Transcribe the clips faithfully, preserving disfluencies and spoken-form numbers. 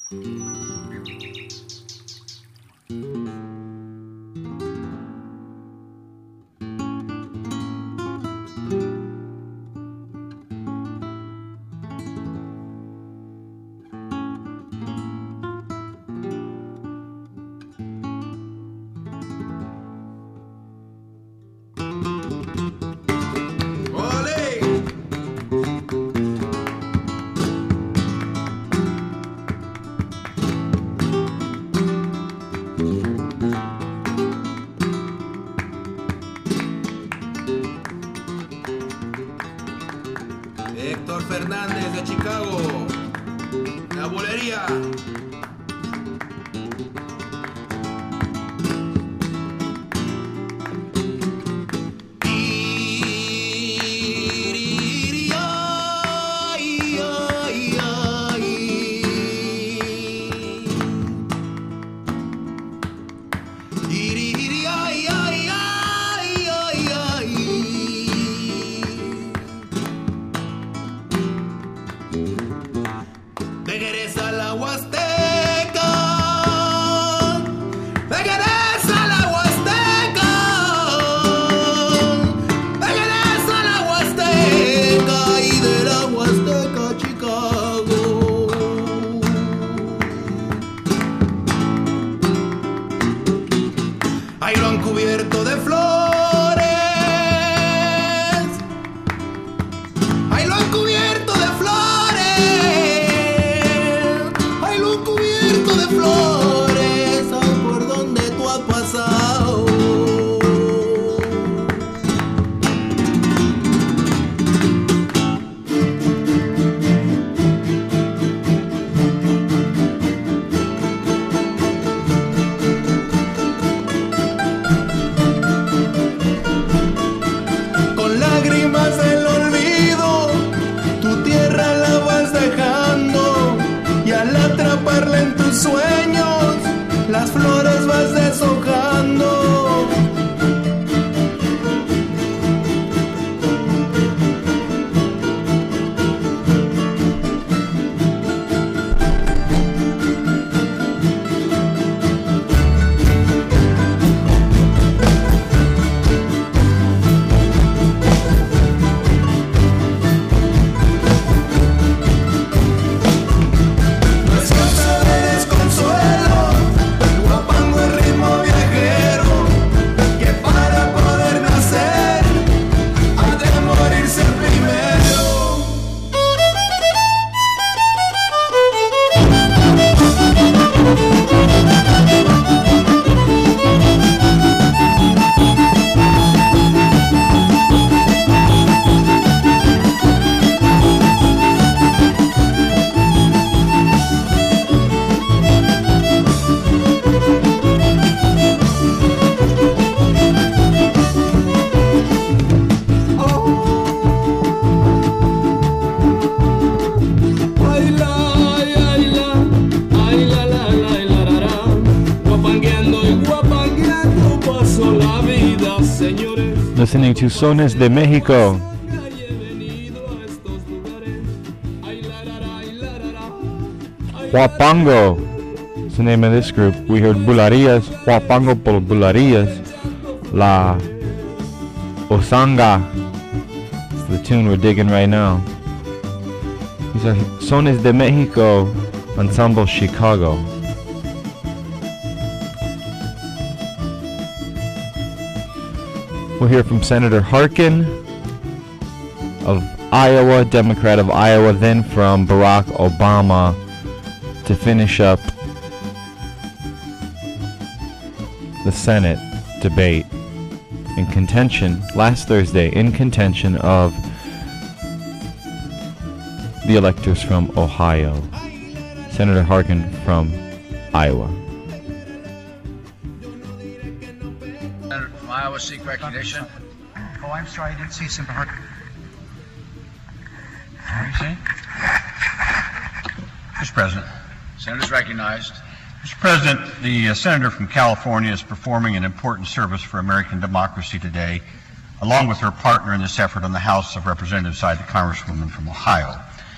Héctor Fernández de Chicago, La Bolería. Regresa la Huasteca, regresa la Huasteca, regresa la Huasteca y de la Huasteca Chicago. Ahí lo han cubierto de flores, ahí lo han cubierto de flores. De flores, ay, por donde tú has pasado. Con lágrimas del olvido, tu tierra la vas dejando y al atraparla en tus sueños, las flores vas deshojando. Listening to Sones de Mexico. Huapango is the name of this group. We heard Bulerías, Huapango por Bulerías, La Osanga. It's the tune we're digging right now. These are Sones de Mexico, Ensemble Chicago. We'll hear from Senator Harkin of Iowa, Democrat of Iowa, then from Barack Obama to finish up the Senate debate in contention, last Thursday, in contention of the electors from Ohio. Senator Harkin from Iowa. Senator from Iowa, seek recognition. Oh, I'm sorry, I didn't see Senator Harkin. What are you saying? Mister President. Senator's recognized. Mister President, the uh, Senator from California is performing an important service for American democracy today, along with her partner in this effort on the House of Representatives side, the Congresswoman from Ohio.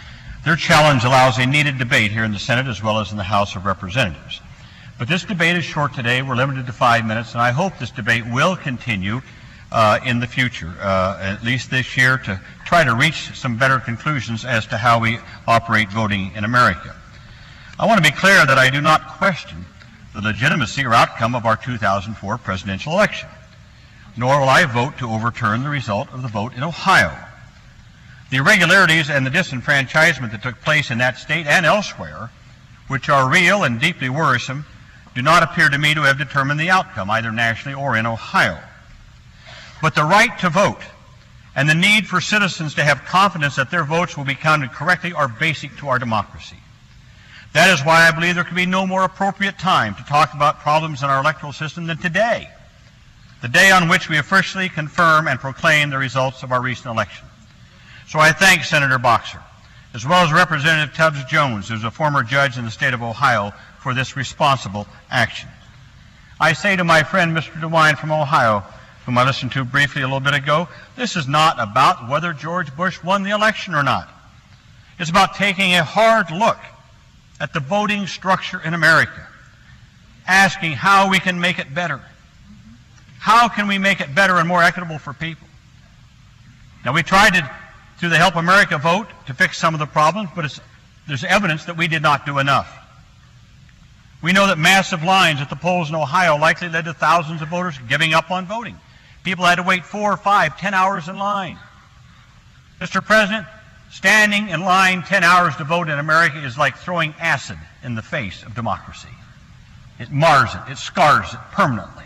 Their challenge allows a needed debate here in the Senate as well as in the House of Representatives. But this debate is short today. We're limited to five minutes, and I hope this debate will continue uh, in the future, uh, at least this year, to try to reach some better conclusions as to how we operate voting in America. I want to be clear that I do not question the legitimacy or outcome of our two thousand four presidential election, nor will I vote to overturn the result of the vote in Ohio. The irregularities and the disenfranchisement that took place in that state and elsewhere, which are real and deeply worrisome, do not appear to me to have determined the outcome, either nationally or in Ohio. But the right to vote and the need for citizens to have confidence that their votes will be counted correctly are basic to our democracy. That is why I believe there could be no more appropriate time to talk about problems in our electoral system than today, the day on which we officially confirm and proclaim the results of our recent election. So I thank Senator Boxer, as well as Representative Tubbs Jones, who is a former judge in the state of Ohio, for this responsible action. I say to my friend Mister DeWine from Ohio, whom I listened to briefly a little bit ago, this is not about whether George Bush won the election or not. It's about taking a hard look at the voting structure in America, asking how we can make it better. How can we make it better and more equitable for people? Now, we tried to, through the Help America vote, to fix some of the problems, but it's, there's evidence that we did not do enough. We know that massive lines at the polls in Ohio likely led to thousands of voters giving up on voting. People had to wait four, five, ten hours in line. Mister President, standing in line ten hours to vote in America is like throwing acid in the face of democracy. It mars it, it scars it permanently.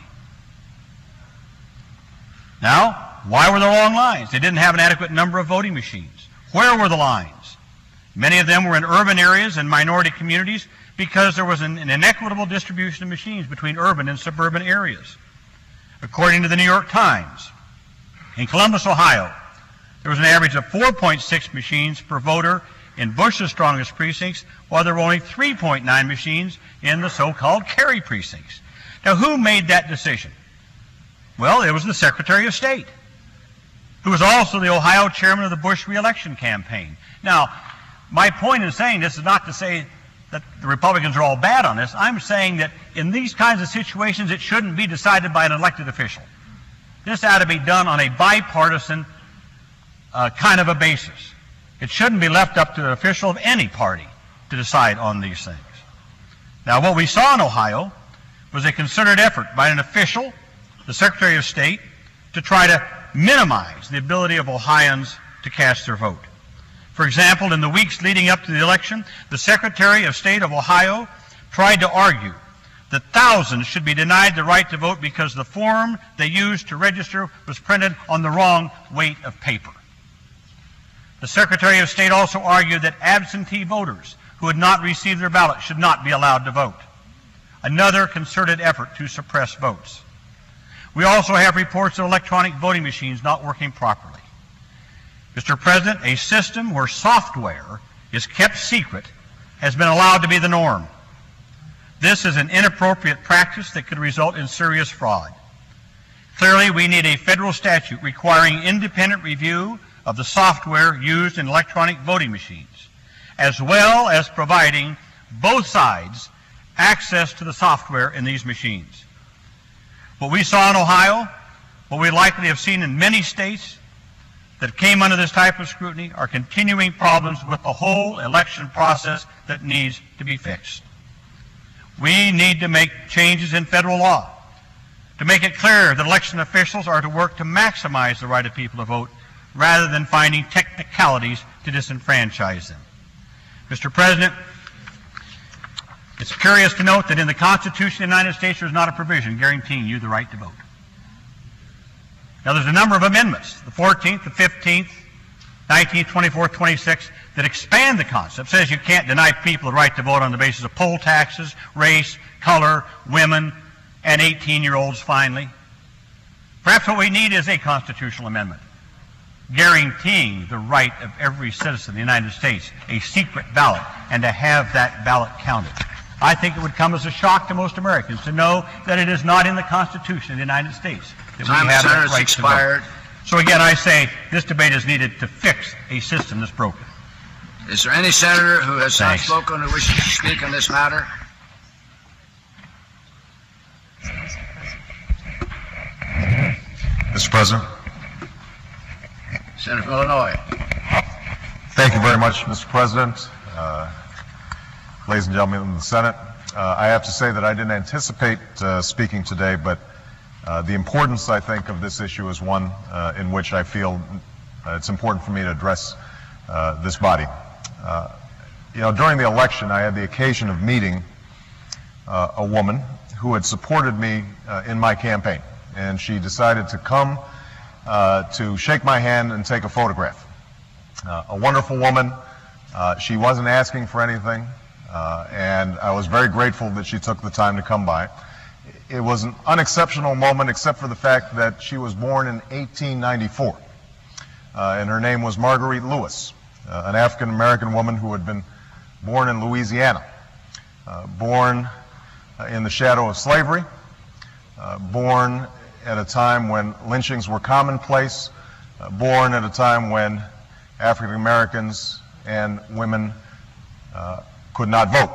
Now, why were there long lines? They didn't have an adequate number of voting machines. Where were the lines? Many of them were in urban areas and minority communities because there was an, an inequitable distribution of machines between urban and suburban areas. According to the New York Times, in Columbus, Ohio, there was an average of four point six machines per voter in Bush's strongest precincts, while there were only three point nine machines in the so-called Kerry precincts. Now, who made that decision? Well, it was the Secretary of State, who was also the Ohio chairman of the Bush reelection campaign. Now, my point in saying this is not to say that the Republicans are all bad on this. I'm saying that in these kinds of situations, it shouldn't be decided by an elected official. This ought to be done on a bipartisan uh, kind of a basis. It shouldn't be left up to an official of any party to decide on these things. Now, what we saw in Ohio was a concerted effort by an official, the Secretary of State, to try to minimize the ability of Ohioans to cast their vote. For example, in the weeks leading up to the election, the Secretary of State of Ohio tried to argue that thousands should be denied the right to vote because the form they used to register was printed on the wrong weight of paper. The Secretary of State also argued that absentee voters who had not received their ballot should not be allowed to vote. Another concerted effort to suppress votes. We also have reports of electronic voting machines not working properly. Mister President, a system where software is kept secret has been allowed to be the norm. This is an inappropriate practice that could result in serious fraud. Clearly, we need a federal statute requiring independent review of the software used in electronic voting machines, as well as providing both sides access to the software in these machines. What we saw in Ohio, what we likely have seen in many states that came under this type of scrutiny, are continuing problems with the whole election process that needs to be fixed. We need to make changes in federal law to make it clear that election officials are to work to maximize the right of people to vote rather than finding technicalities to disenfranchise them. Mister President, it's curious to note that in the Constitution of the United States there is not a provision guaranteeing you the right to vote. Now, there's a number of amendments, the fourteenth, the fifteenth, nineteenth, twenty-fourth, twenty-sixth, that expand the concept. It says you can't deny people the right to vote on the basis of poll taxes, race, color, women, and eighteen-year-olds finally. Perhaps what we need is a constitutional amendment guaranteeing the right of every citizen of the United States a secret ballot and to have that ballot counted. I think it would come as a shock to most Americans to know that it is not in the Constitution of the United States that Time we have that right expired. to vote. So again, I say this debate is needed to fix a system that's broken. Is there any senator who has not Thanks. spoken who wishes to speak on this matter? Mister President. Senator from Illinois. Thank you very much, Mister President. Uh, ladies and gentlemen in the Senate, uh, I have to say that I didn't anticipate uh, speaking today, but uh, the importance, I think, of this issue is one uh, in which I feel uh, it's important for me to address uh, this body. Uh, you know, during the election, I had the occasion of meeting uh, a woman who had supported me uh, in my campaign, and she decided to come uh, to shake my hand and take a photograph. Uh, a wonderful woman. Uh, she wasn't asking for anything, uh, and I was very grateful that she took the time to come by. It was an unexceptional moment, except for the fact that she was born in eighteen ninety-four, uh, and her name was Marguerite Lewis, uh, an African-American woman who had been born in Louisiana, uh, born uh, in the shadow of slavery, uh, born at a time when lynchings were commonplace, uh, born at a time when African Americans and women uh, could not vote.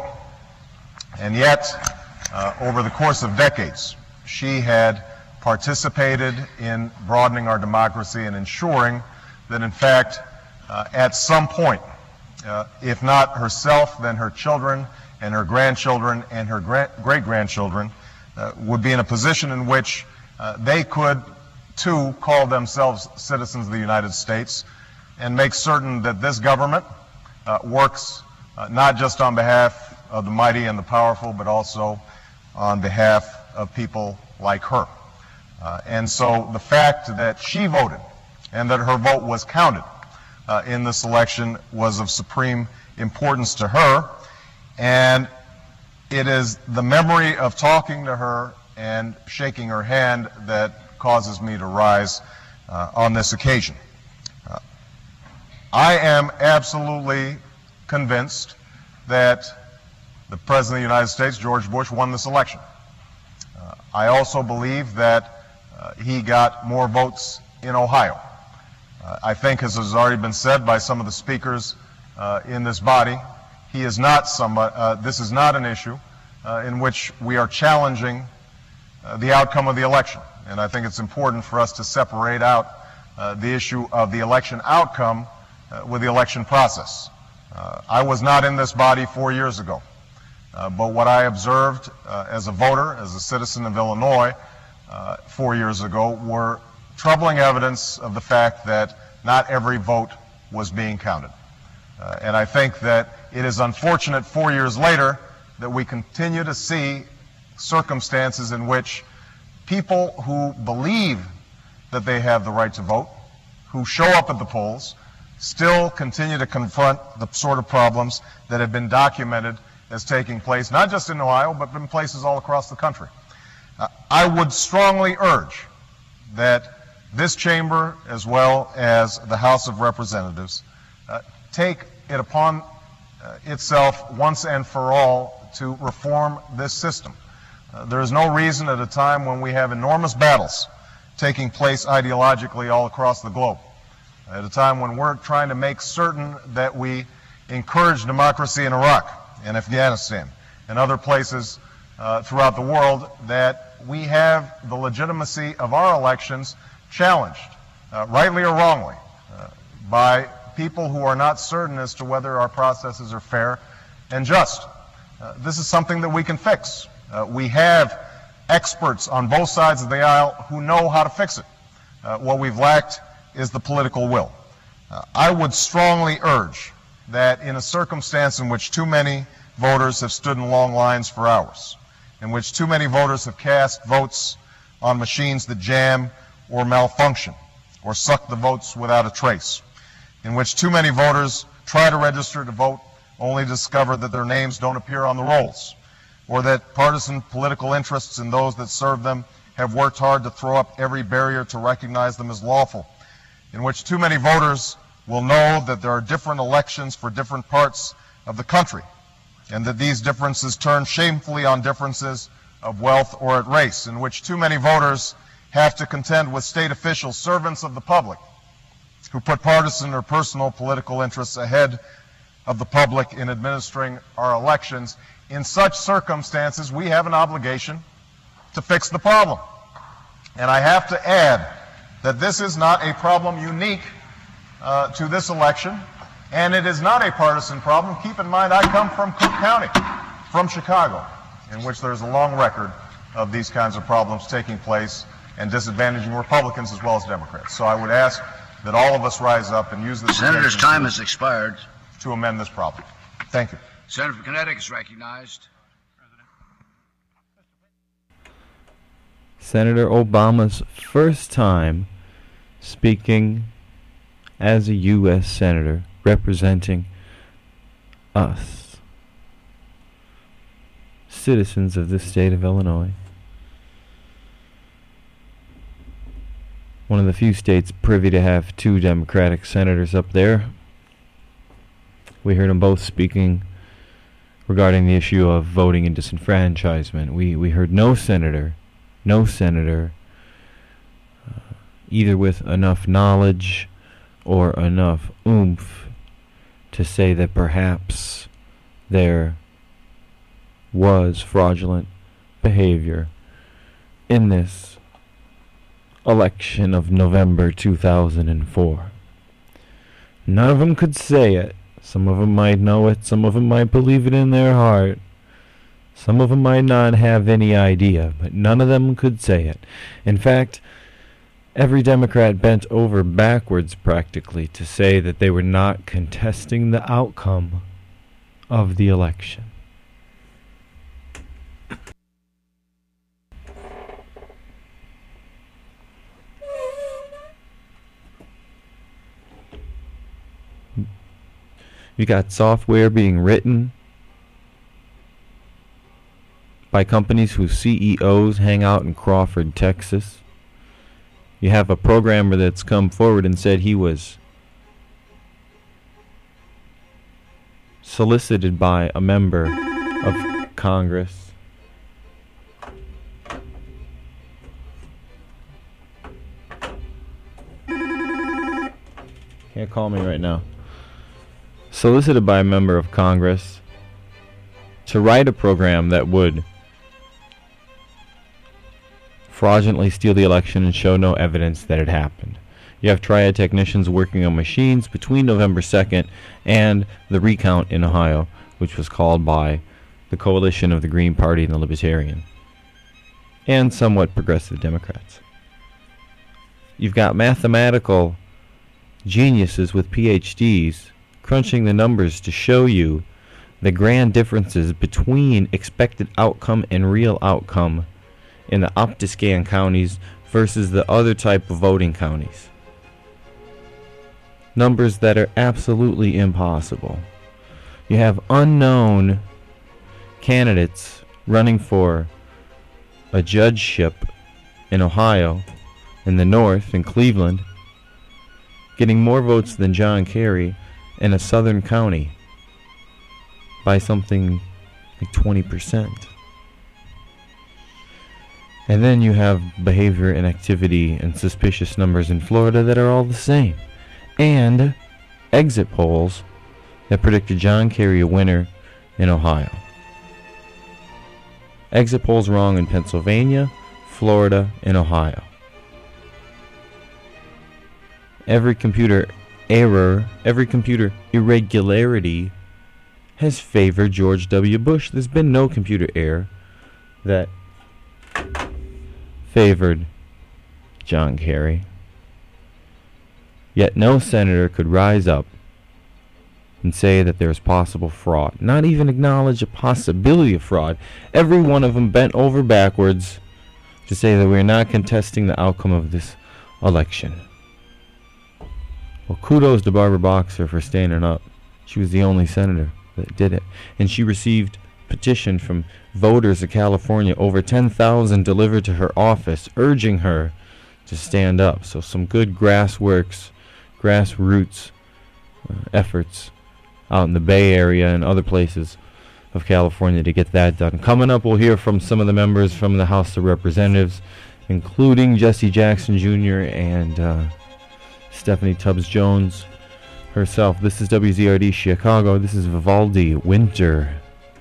And yet, uh, over the course of decades, she had participated in broadening our democracy and ensuring that, in fact, uh, at some point, uh, if not herself, then her children and her grandchildren and her gra- great-grandchildren uh, would be in a position in which uh, they could, too, call themselves citizens of the United States and make certain that this government uh, works uh, not just on behalf of the mighty and the powerful, but also on behalf of people like her. Uh, and so the fact that she voted and that her vote was counted uh, in this election was of supreme importance to her. And it is the memory of talking to her and shaking her hand that causes me to rise uh, on this occasion. Uh, I am absolutely convinced that the President of the United States, George Bush, won this election. Uh, I also believe that uh, he got more votes in Ohio. Uh, I think, as has already been said by some of the speakers uh, in this body, he is not somebody, uh, this is not an issue uh, in which we are challenging uh, the outcome of the election. And I think it's important for us to separate out uh, the issue of the election outcome uh, with the election process. Uh, I was not in this body four years ago. Uh, but what I observed uh, as a voter, as a citizen of Illinois, uh, four years ago, were troubling evidence of the fact that not every vote was being counted. Uh, and I think that it is unfortunate four years later that we continue to see circumstances in which people who believe that they have the right to vote, who show up at the polls, still continue to confront the sort of problems that have been documented as taking place, not just in Ohio, but in places all across the country. Uh, I would strongly urge that this chamber, as well as the House of Representatives, uh, take it upon uh, itself once and for all to reform this system. Uh, there is no reason at a time when we have enormous battles taking place ideologically all across the globe, at a time when we're trying to make certain that we encourage democracy in Iraq and Afghanistan and other places uh, throughout the world, that we have the legitimacy of our elections challenged, uh, rightly or wrongly, uh, by people who are not certain as to whether our processes are fair and just. Uh, this is something that we can fix. Uh, we have experts on both sides of the aisle who know how to fix it. Uh, what we've lacked is the political will. Uh, I would strongly urge that in a circumstance in which too many voters have stood in long lines for hours, in which too many voters have cast votes on machines that jam or malfunction, or suck the votes without a trace, in which too many voters try to register to vote only to discover that their names don't appear on the rolls, or that partisan political interests and those that serve them have worked hard to throw up every barrier to recognize them as lawful, in which too many voters will know that there are different elections for different parts of the country, and that these differences turn shamefully on differences of wealth or at race, in which too many voters have to contend with state officials, servants of the public, who put partisan or personal political interests ahead of the public in administering our elections. In such circumstances, we have an obligation to fix the problem. And I have to add that this is not a problem unique uh, to this election, and it is not a partisan problem. Keep in mind, I come from Cook County, from Chicago, in which there's a long record of these kinds of problems taking place and disadvantaging Republicans as well as Democrats. So I would ask that all of us rise up and use this Senator's time has expired. to amend this problem. Thank you. Senator from Connecticut is recognized. Senator Obama's first time speaking as a U S Senator representing us, citizens of the state of Illinois. One of the few states privy to have two Democratic senators up there. We heard them both speaking regarding the issue of voting and disenfranchisement. We we heard no senator, no senator, uh, either with enough knowledge or enough oomph to say that perhaps there was fraudulent behavior in this election of November two thousand four. None of them could say it. Some of them might know it. Some of them might believe it in their heart. Some of them might not have any idea, but none of them could say it. In fact, every Democrat bent over backwards practically to say that they were not contesting the outcome of the election. You got software being written by companies whose C E Os hang out in Crawford, Texas. You have a programmer that's come forward and said he was solicited by a member of Congress. Can't call me right now. Solicited by a member of Congress to write a program that would fraudulently steal the election and show no evidence that it happened. You have triad technicians working on machines between November second and the recount in Ohio, which was called by the coalition of the Green Party and the Libertarian, and somewhat progressive Democrats. You've got mathematical geniuses with P H Ds crunching the numbers to show you the grand differences between expected outcome and real outcome in the Optiscan counties versus the other type of voting counties. Numbers that are absolutely impossible. You have unknown candidates running for a judgeship in Ohio, in the north, in Cleveland, getting more votes than John Kerry in a southern county by something like twenty percent. And then you have behavior and activity and suspicious numbers in Florida that are all the same. And exit polls that predicted John Kerry a winner in Ohio. Exit polls wrong in Pennsylvania, Florida, and Ohio. Every computer error, every computer irregularity has favored George W. Bush. There's been no computer error that favored John Kerry. Yet no senator could rise up and say that there's possible fraud. Not even acknowledge a possibility of fraud. Every one of them bent over backwards to say that we're not contesting the outcome of this election. Well, kudos to Barbara Boxer for standing up. She was the only senator that did it. And she received petition from voters of California, over ten thousand delivered to her office, urging her to stand up. So some good grassworks, grassroots uh, efforts out in the Bay Area and other places of California to get that done. Coming up, we'll hear from some of the members from the House of Representatives, including Jesse Jackson Junior and uh, Stephanie Tubbs Jones, herself. This is W Z R D Chicago. This is Vivaldi, Winter.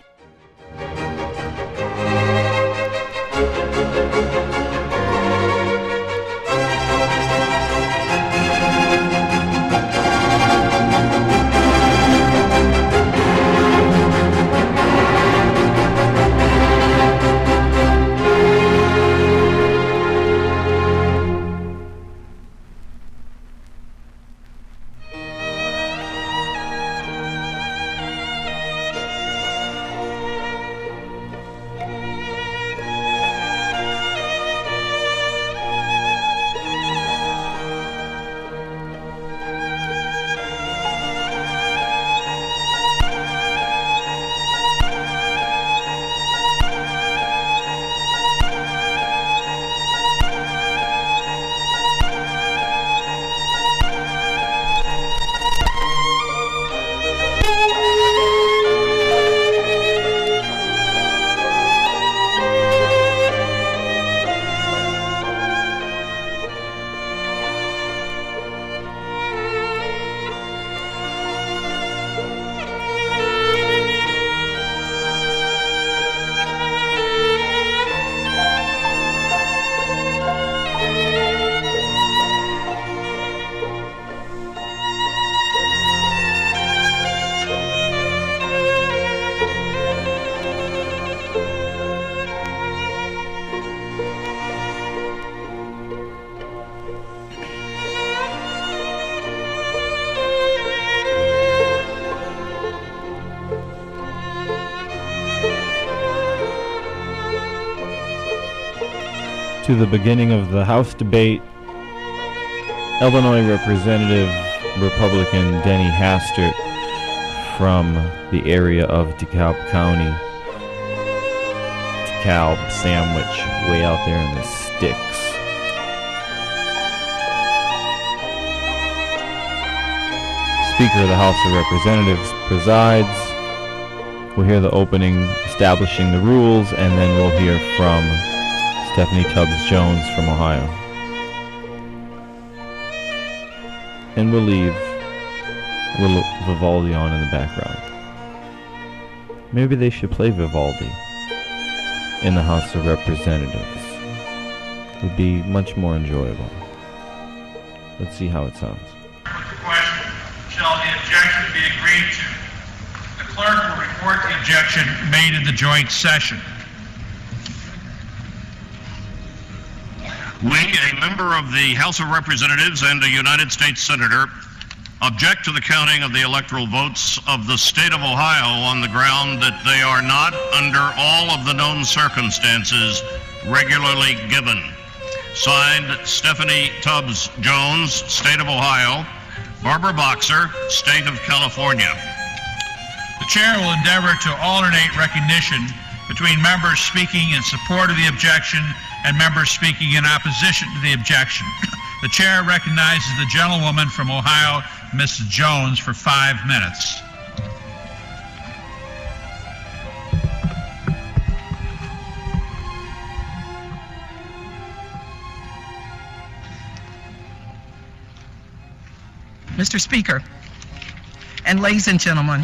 To the beginning of the House debate, Illinois Representative Republican Denny Hastert from the area of DeKalb County, DeKalb Sandwich, way out there in the sticks. Speaker of the House of Representatives presides. We'll hear the opening establishing the rules, and then we'll hear from Stephanie Tubbs Jones from Ohio. And we'll leave a little Vivaldi on in the background. Maybe they should play Vivaldi in the House of Representatives. It would be much more enjoyable. Let's see how it sounds. Question. Shall the objection be agreed to? The clerk will report the objection made in the joint session. We, a member of the House of Representatives and a United States Senator, object to the counting of the electoral votes of the state of Ohio on the ground that they are not, under all of the known circumstances, regularly given. Signed, Stephanie Tubbs Jones, State of Ohio. Barbara Boxer, State of California. The chair will endeavor to alternate recognition between members speaking in support of the objection and members speaking in opposition to the objection. The chair recognizes the gentlewoman from Ohio, Missus Jones, for five minutes. Mister Speaker, and ladies and gentlemen,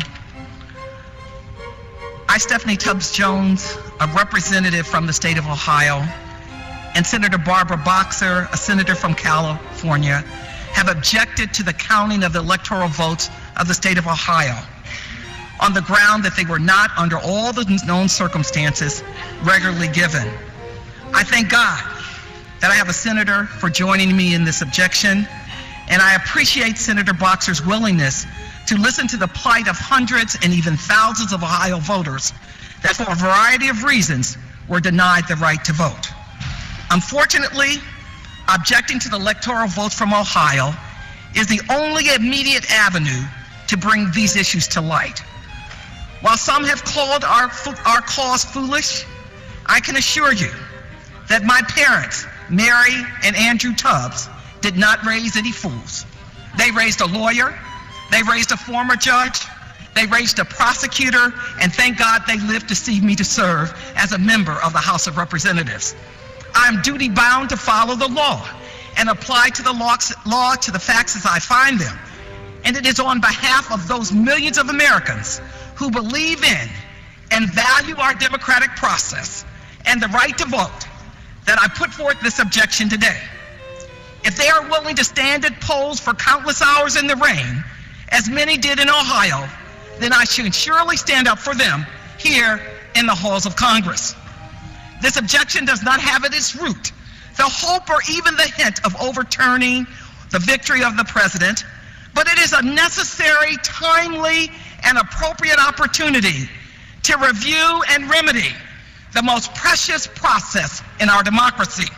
I, Stephanie Tubbs Jones, a representative from the state of Ohio, and Senator Barbara Boxer, a senator from California, have objected to the counting of the electoral votes of the state of Ohio on the ground that they were not, under all the known circumstances, regularly given. I thank God that I have a senator for joining me in this objection, and I appreciate Senator Boxer's willingness to listen to the plight of hundreds and even thousands of Ohio voters that, for a variety of reasons, were denied the right to vote. Unfortunately, objecting to the electoral votes from Ohio is the only immediate avenue to bring these issues to light. While some have called our, our cause foolish, I can assure you that my parents, Mary and Andrew Tubbs, did not raise any fools. They raised a lawyer, they raised a former judge, they raised a prosecutor, and thank God they lived to see me to serve as a member of the House of Representatives. I am duty bound to follow the law and apply to the law, law to the facts as I find them. And it is on behalf of those millions of Americans who believe in and value our democratic process and the right to vote that I put forth this objection today. If they are willing to stand at polls for countless hours in the rain, as many did in Ohio, then I should surely stand up for them here in the halls of Congress. This objection does not have at its root the hope or even the hint of overturning the victory of the president, but it is a necessary, timely, and appropriate opportunity to review and remedy the most precious process in our democracy.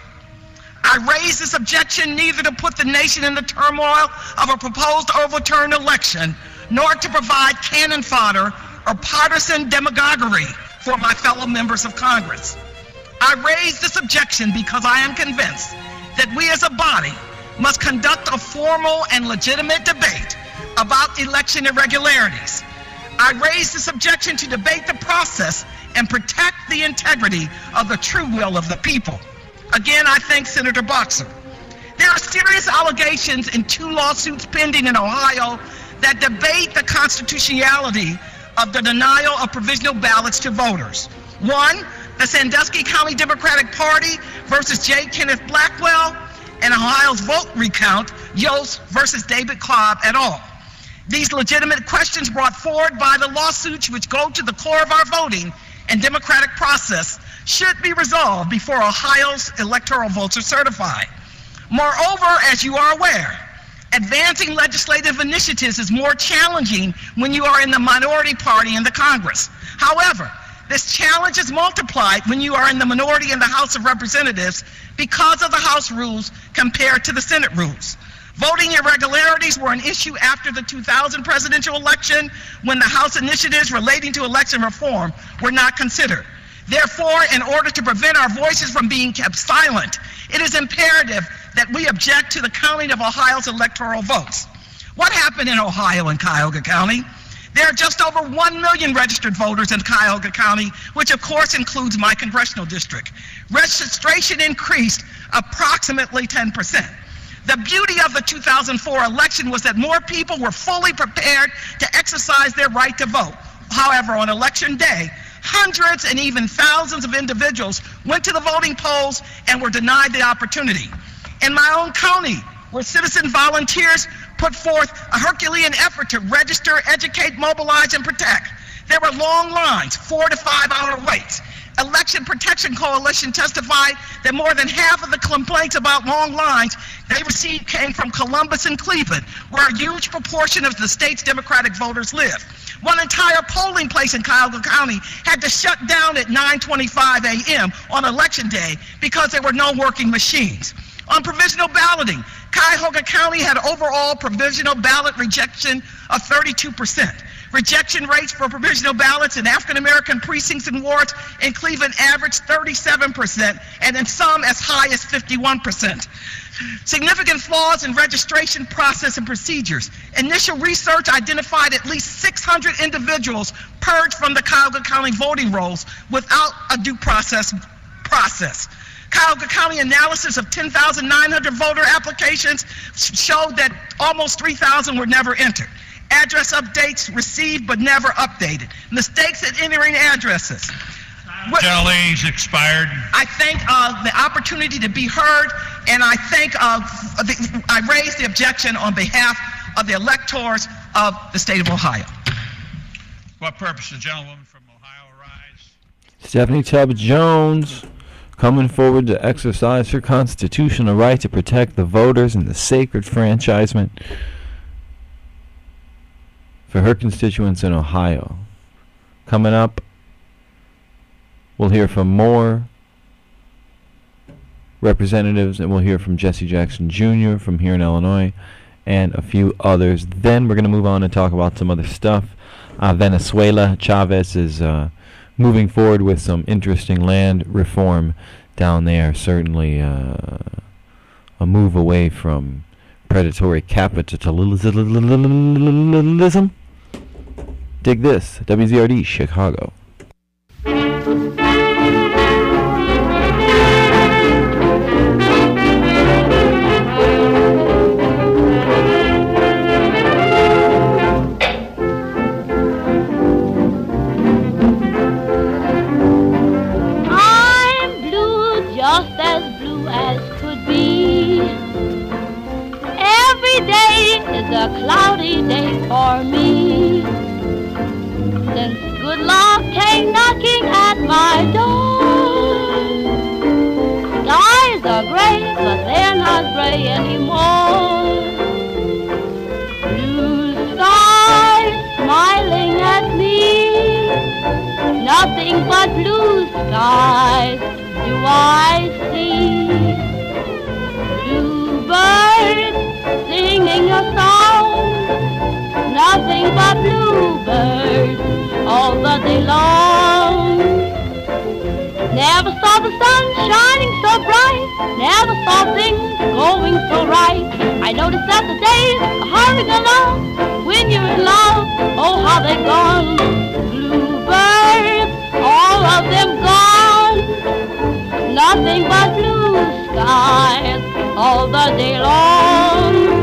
I raise this objection neither to put the nation in the turmoil of a proposed overturned election, nor to provide cannon fodder or partisan demagoguery for my fellow members of Congress. I raise this objection because I am convinced that we as a body must conduct a formal and legitimate debate about election irregularities. I raise this objection to debate the process and protect the integrity of the true will of the people. Again, I thank Senator Boxer. There are serious allegations in two lawsuits pending in Ohio that debate the constitutionality of the denial of provisional ballots to voters. One, the Sandusky County Democratic Party versus J. Kenneth Blackwell, and Ohio's vote recount, Yost versus David Cobb et al. These legitimate questions brought forward by the lawsuits, which go to the core of our voting and democratic process, should be resolved before Ohio's electoral votes are certified. Moreover, as you are aware, advancing legislative initiatives is more challenging when you are in the minority party in the Congress. However, this challenge is multiplied when you are in the minority in the House of Representatives because of the House rules compared to the Senate rules. Voting irregularities were an issue after the two thousand presidential election when the House initiatives relating to election reform were not considered. Therefore, in order to prevent our voices from being kept silent, it is imperative that we object to the counting of Ohio's electoral votes. What happened in Ohio and Cuyahoga County? There are just over one million registered voters in Cuyahoga County, which of course includes my congressional district. Registration increased approximately ten percent. The beauty of the two thousand four election was that more people were fully prepared to exercise their right to vote. However, on election day, hundreds and even thousands of individuals went to the voting polls and were denied the opportunity. In my own county, where citizen volunteers put forth a Herculean effort to register, educate, mobilize, and protect, there were long lines, four to five hour waits. Election Protection Coalition testified that more than half of the complaints about long lines they received came from Columbus and Cleveland, where a huge proportion of the state's Democratic voters live. One entire polling place in Cuyahoga County had to shut down at nine twenty-five a m on election day because there were no working machines. On provisional balloting, Cuyahoga County had overall provisional ballot rejection of thirty-two percent. Rejection rates for provisional ballots in African American precincts and wards in Cleveland averaged thirty-seven percent, and in some as high as fifty-one percent. Significant flaws in registration process and procedures. Initial research identified at least six hundred individuals purged from the Cuyahoga County voting rolls without a due process process. Cuyahoga County analysis of ten thousand nine hundred voter applications showed that almost three thousand were never entered. Address updates received but never updated. Mistakes in entering addresses. Gentlelady's expired. I thank uh, the opportunity to be heard, and I thank, uh, the, I raise the objection on behalf of the electors of the state of Ohio. What purpose the gentlewoman from Ohio arise? Stephanie Tubbs Jones, coming forward to exercise her constitutional right to protect the voters and the sacred franchisement for her constituents in Ohio. Coming up, we'll hear from more representatives, and we'll hear from Jesse Jackson Junior from here in Illinois and a few others. Then we're going to move on and talk about some other stuff. Uh, Venezuela, Chavez is uh, moving forward with some interesting land reform down there. Certainly uh, a move away from predatory capitalism. Dig this, W Z R D, Chicago. since good luck came knocking at my door. Skies are gray, but they're not gray anymore. Blue skies smiling at me, nothing but blue skies do I see. Bluebirds singing a song, nothing but bluebirds all the day long. Never saw the sun shining so bright, never saw things going so right. I noticed that the days are hurrying along when you're in love, oh how they've gone. Bluebirds, all of them gone, nothing but blue skies all the day long.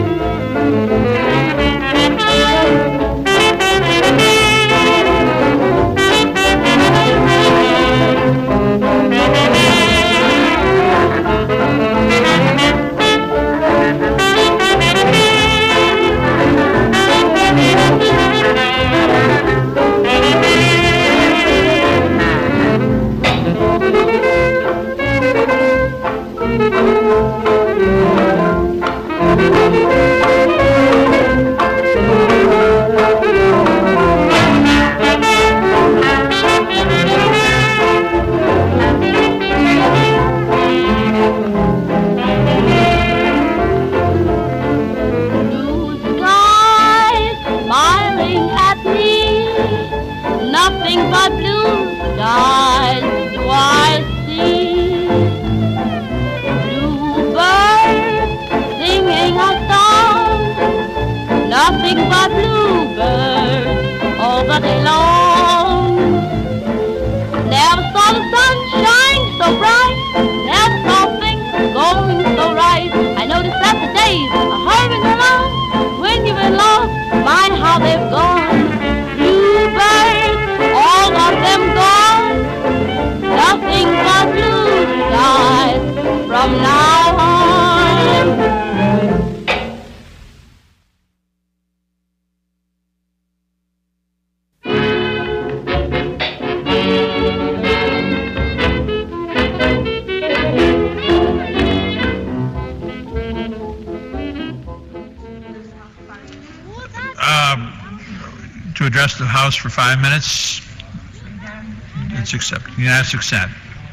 Address the House for five minutes. It's accepted. Unanimous consent.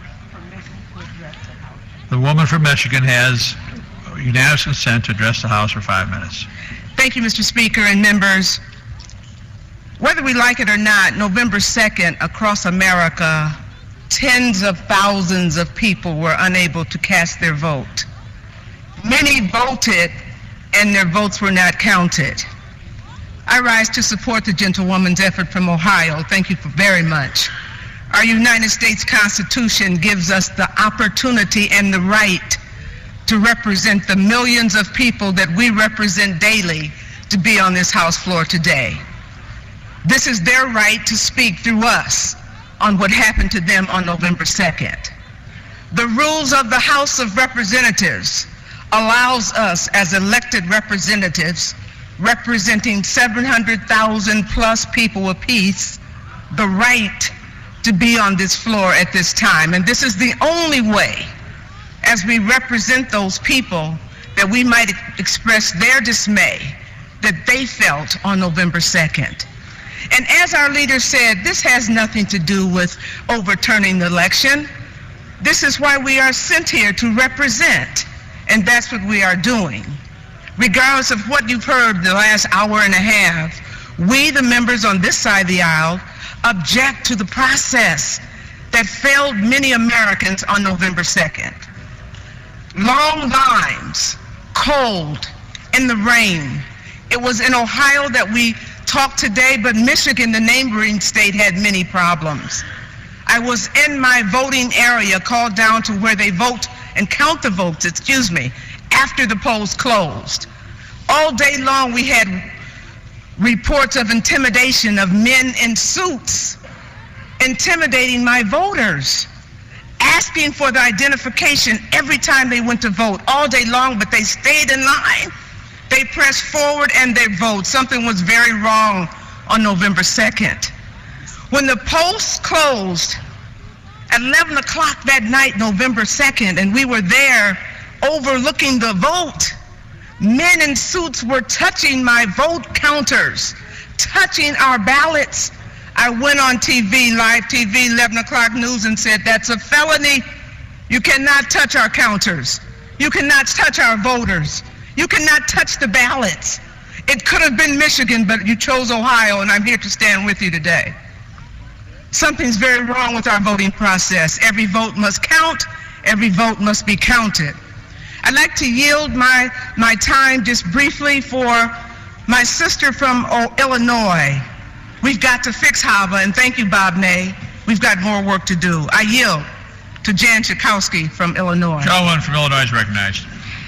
The woman from Michigan has unanimous consent to address the House for five minutes. Thank you, Mister Speaker and members. Whether we like it or not, November second, across America, tens of thousands of people were unable to cast their vote. Many voted and their votes were not counted. I rise to support the gentlewoman's effort from Ohio. Thank you very much. Our United States Constitution gives us the opportunity and the right to represent the millions of people that we represent daily to be on this House floor today. This is their right to speak through us on what happened to them on November second. The rules of the House of Representatives allows us as elected representatives representing seven hundred thousand plus people apiece, the right to be on this floor at this time. And this is the only way, as we represent those people, that we might express their dismay that they felt on November second. And as our leader said, this has nothing to do with overturning the election. This is why we are sent here to represent, and that's what we are doing. Regardless of what you've heard the last hour and a half, we, the members on this side of the aisle, object to the process that failed many Americans on November second. Long lines, cold, in the rain. It was in Ohio that we talked today, but Michigan, the neighboring state, had many problems. I was in my voting area, called down to where they vote and count the votes, excuse me, after the polls closed. All day long we had reports of intimidation of men in suits intimidating my voters, asking for the identification every time they went to vote, all day long, but they stayed in line. They pressed forward and they vote. Something was very wrong on November second. When the polls closed at eleven o'clock that night, November second, and we were there overlooking the vote, men in suits were touching my vote counters, touching our ballots. I went on T V, live T V, eleven o'clock news, and said, that's a felony. You cannot touch our counters. You cannot touch our voters. You cannot touch the ballots. It could have been Michigan, but you chose Ohio, and I'm here to stand with you today. Something's very wrong with our voting process. Every vote must count. Every vote must be counted. I'd like to yield my, my time just briefly for my sister from oh, Illinois. We've got to fix HAVA, and thank you, Bob Ney. We've got more work to do. I yield to Jan Schakowsky from Illinois. Gentleman from Illinois is recognized.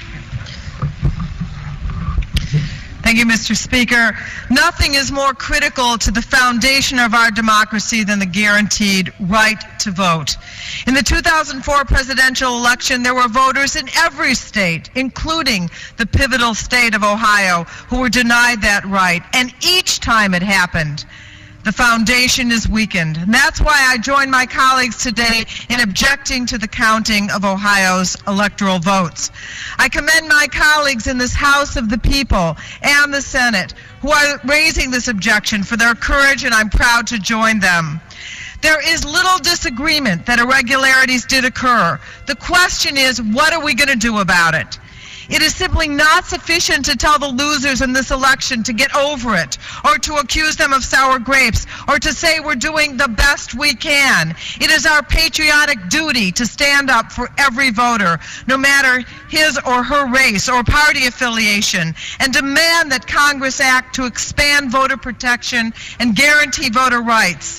Thank you, Mister Speaker. Nothing is more critical to the foundation of our democracy than the guaranteed right to vote. In the two thousand four presidential election, there were voters in every state, including the pivotal state of Ohio, who were denied that right. And each time it happened, the foundation is weakened. And that's why I join my colleagues today in objecting to the counting of Ohio's electoral votes. I commend my colleagues in this House of the People and the Senate who are raising this objection for their courage, and I'm proud to join them. There is little disagreement that irregularities did occur. The question is, what are we going to do about it? It is simply not sufficient to tell the losers in this election to get over it, or to accuse them of sour grapes, or to say we're doing the best we can. It is our patriotic duty to stand up for every voter, no matter his or her race or party affiliation, and demand that Congress act to expand voter protection and guarantee voter rights.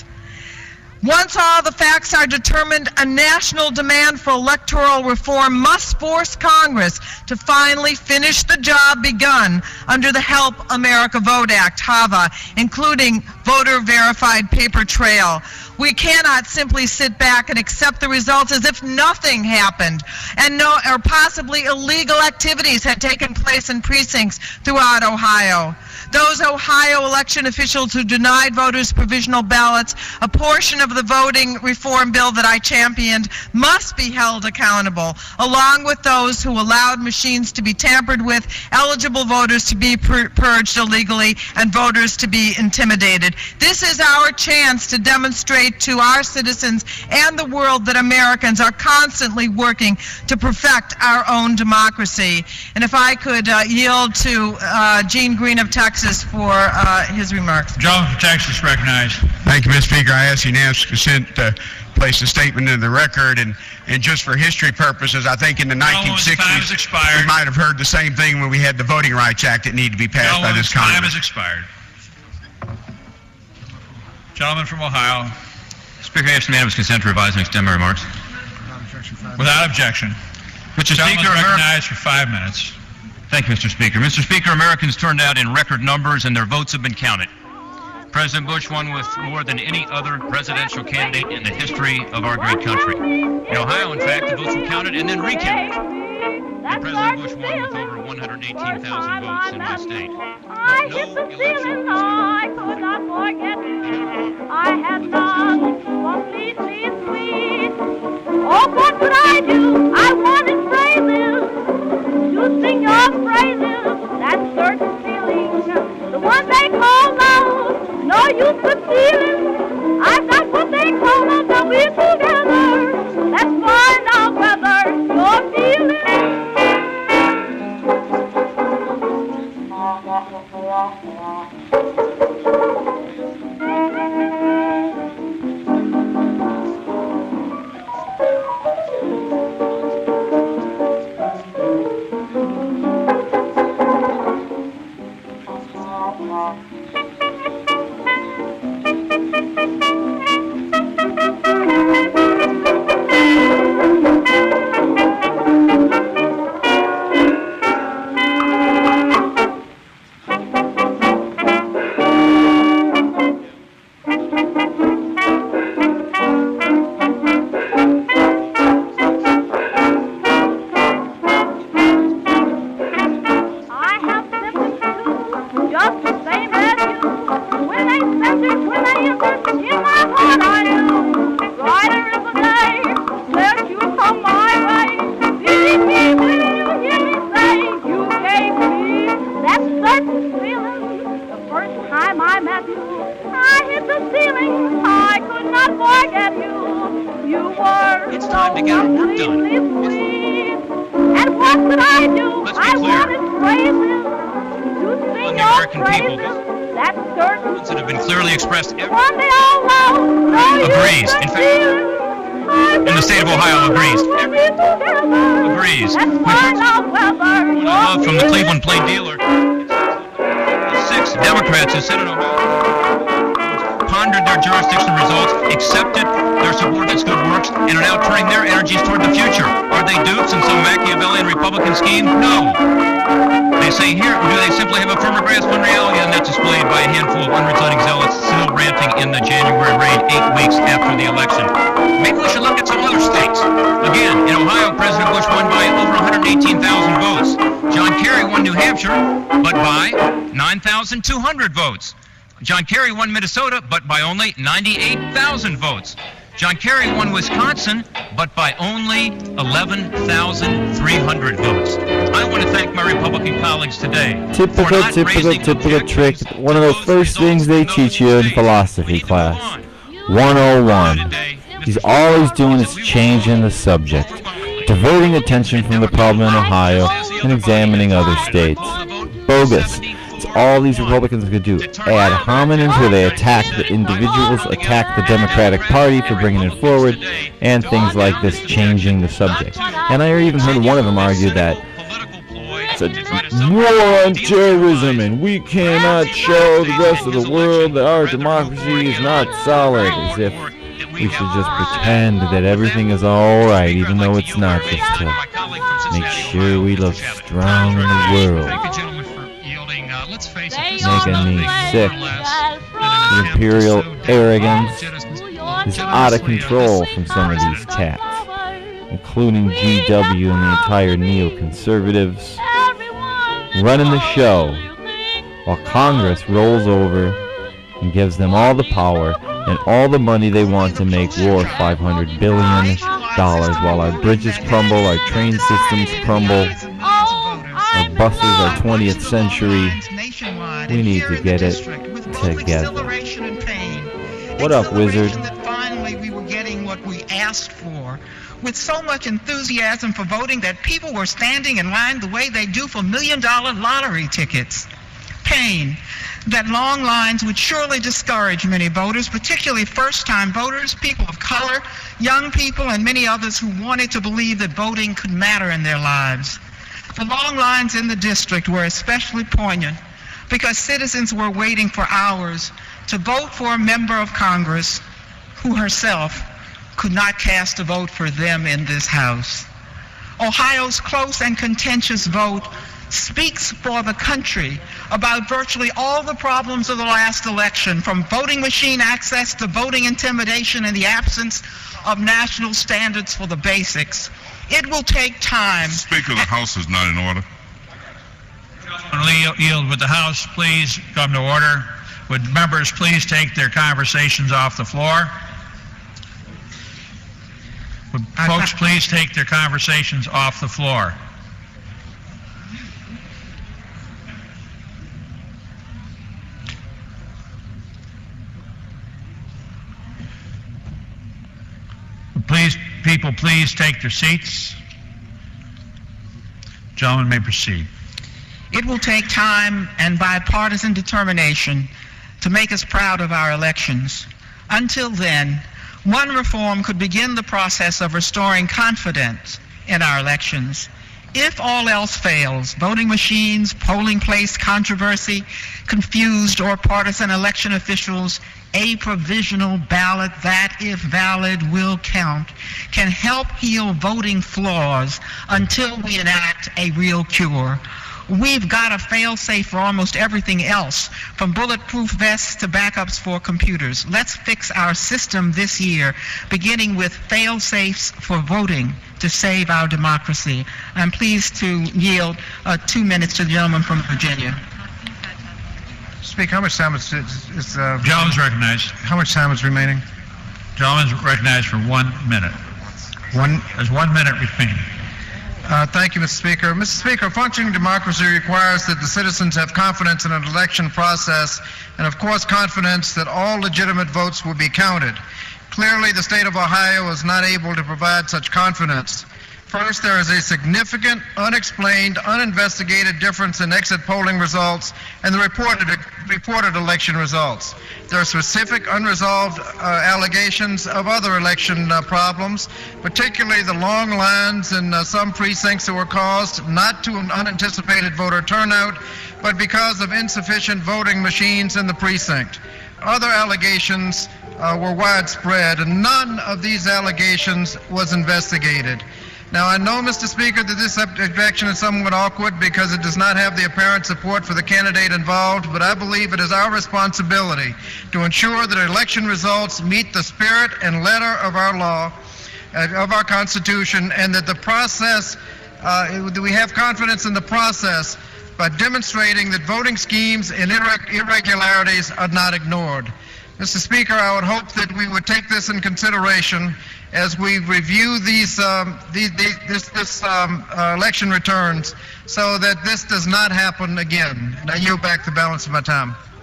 Once all the facts are determined, a national demand for electoral reform must force Congress to finally finish the job begun under the Help America Vote Act, HAVA, including voter-verified paper trail. We cannot simply sit back and accept the results as if nothing happened and no, or possibly illegal activities had taken place in precincts throughout Ohio. Those Ohio election officials who denied voters provisional ballots, a portion of the voting reform bill that I championed, must be held accountable, along with those who allowed machines to be tampered with, eligible voters to be pur- purged illegally, and voters to be intimidated. This is our chance to demonstrate to our citizens and the world that Americans are constantly working to perfect our own democracy. And if I could uh, yield to uh, Gene Green of Texas for uh, his remarks. Gentleman from Texas recognized. Thank you, Mister Speaker. I ask unanimous consent to place the statement into the record. And, and just for history purposes, I think in the nineteen sixties, we might have heard the same thing when we had the Voting Rights Act that needed to be passed by this Congress. Time has expired. Gentleman from Ohio. Speaker, I have unanimous consent to revise and extend my remarks. Without objection. Mister Speaker, recognized for five minutes. Thank you, Mister Speaker. Mister Speaker, Americans turned out in record numbers and their votes have been counted. President Bush won with more than any other presidential candidate in the history of our great country. In Ohio, in fact, the votes were counted and then recounted. And President Bush won with over one hundred eighteen thousand votes in my state. I hit the ceiling, I could not forget it. I had none completely sweet. Oh, what could I do? I wanted praises. To sing your praises, that certain feeling, the one they call love, no use concealing. I've got what they call love, now we're together. Let's find out whether you're feeling. not forget you. You were It's so time to get our work done. completely sweet. And what could I do? Let's be I clear. wanted phrases to sing the your American people, praises. That's certain. Ones that have been clearly expressed ev- One they all know. No Agrees. use In fact, concealing. in the state of Ohio agrees. We'll be together. Agrees. Let's We've find out whether One I love from the Cleveland Plain Dealer. Six Democrats who sit in Ohio pondered their jurisdiction results, accepted their subordinates' good works, and are now turning their energies toward the future. Are they dupes in some Machiavellian Republican scheme? No. They say here, do they simply have a firmer grasp on reality than that displayed by a handful of unrelenting zealots still ranting in the January raid eight weeks after the election? Maybe we should look at some other states. Again, in Ohio, President Bush won by over one hundred eighteen thousand votes. John Kerry won New Hampshire, but by nine thousand two hundred votes. John Kerry won Minnesota, but by only ninety-eight thousand votes. John Kerry won Wisconsin, but by only eleven thousand three hundred votes. I want to thank my Republican colleagues today. Typical, for not typical, raising typical trick. objections One of the first things they teach you in philosophy class. one oh one. He's always doing is changing the subject, diverting attention from the problem in Ohio and examining other states. Bogus. It's all these Republicans could do. Ad hominem, where they attack the individuals, attack the Democratic Party for bringing it forward, and things like this, changing the subject. And I even heard one of them argue that it's a war on terrorism, and we cannot show the rest of the world that our democracy is not solid, as if we should just pretend that everything is all right, even though it's not, just to make sure we look strong in the world. Making me sick. The imperial arrogance is out of control from some of these cats, including G W and the entire neoconservatives, running the show while Congress rolls over and gives them all the power and all the money they want to make war five hundred billion dollars while our bridges crumble, our train systems crumble, our buses are twentieth century. We need to get it together. What up, Wizard? Finally, we were getting what we asked for. With so much enthusiasm for voting that people were standing in line the way they do for million-dollar lottery tickets. Pain that long lines would surely discourage many voters, particularly first-time voters, people of color, young people, and many others who wanted to believe that voting could matter in their lives. The long lines in the district were especially poignant because citizens were waiting for hours to vote for a member of Congress who herself could not cast a vote for them in this House. Ohio's close and contentious vote speaks for the country about virtually all the problems of the last election, from voting machine access to voting intimidation and the absence of national standards for the basics. It will take time. Speaker, the House is not in order. I'll yield. Would the House please come to order? Would members please take their conversations off the floor? Would folks please take their conversations off the floor? Please, people, please take their seats. Gentlemen may proceed. It will take time and bipartisan determination to make us proud of our elections. Until then, one reform could begin the process of restoring confidence in our elections. If all else fails, voting machines, polling place controversy, confused or partisan election officials, a provisional ballot that, if valid, will count, can help heal voting flaws until we enact a real cure. We've got a fail-safe for almost everything else, from bulletproof vests to backups for computers. Let's fix our system this year, beginning with fail-safes for voting to save our democracy. I'm pleased to yield uh, two minutes to the gentleman from Virginia. Speaker, how much time is, is, is uh, Gentleman's recognized. How much time is remaining? Gentleman's recognized for one minute. One. There's one minute remaining. Uh, thank you, Mister Speaker. Mister Speaker, functioning democracy requires that the citizens have confidence in an election process and, of course, confidence that all legitimate votes will be counted. Clearly, the state of Ohio is not able to provide such confidence. First, there is a significant, unexplained, uninvestigated difference in exit polling results and the reported, reported election results. There are specific unresolved uh, allegations of other election uh, problems, particularly the long lines in uh, some precincts that were caused not to an unanticipated voter turnout, but because of insufficient voting machines in the precinct. Other allegations uh, were widespread, and none of these allegations was investigated. Now, I know, Mister Speaker, that this objection is somewhat awkward because it does not have the apparent support for the candidate involved, but I believe it is our responsibility to ensure that election results meet the spirit and letter of our law, uh, of our Constitution, and that the process, uh, that we have confidence in the process by demonstrating that voting schemes and irre- irregularities are not ignored. Mister Speaker, I would hope that we would take this in consideration as we review these, um, these, these this, this um, uh, election returns, so that this does not happen again. And I yield back the balance of my time.